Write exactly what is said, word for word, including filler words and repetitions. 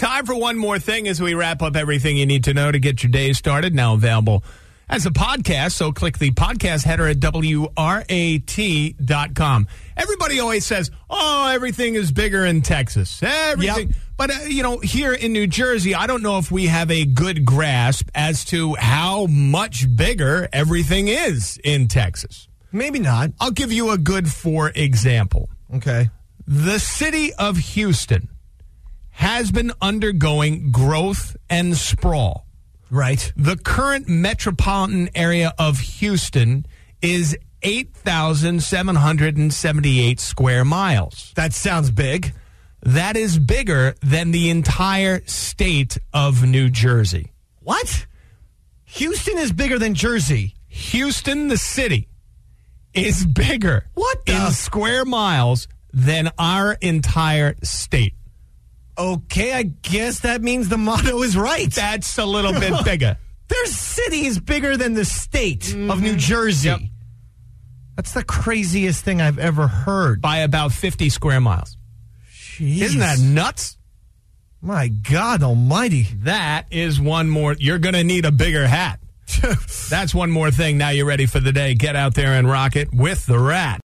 Time for one more thing as we wrap up everything you need to know to get your day started. Now available as a podcast, so click the podcast header at W R A T dot com. Everybody always says, oh, everything is bigger in Texas. Everything. Yep. But, uh, you know, here in New Jersey, I don't know if we have a good grasp as to how much bigger everything is in Texas. Maybe not. I'll give you a good for example. Okay. The city of Houston has been undergoing growth and sprawl. Right. The current metropolitan area of Houston is eight thousand seven hundred seventy-eight square miles. That sounds big. That is bigger than the entire state of New Jersey. What? Houston is bigger than Jersey. Houston, the city, is bigger what the? in square miles than our entire state. Okay, I guess that means the motto is right. That's a little bit bigger. There's cities bigger than the state mm-hmm. of New Jersey. Yep. That's the craziest thing I've ever heard. By about fifty square miles. Jeez. Isn't that nuts? My God almighty. That is one more. You're going to need a bigger hat. That's one more thing. Now you're ready for the day. Get out there and rock it with the Rat.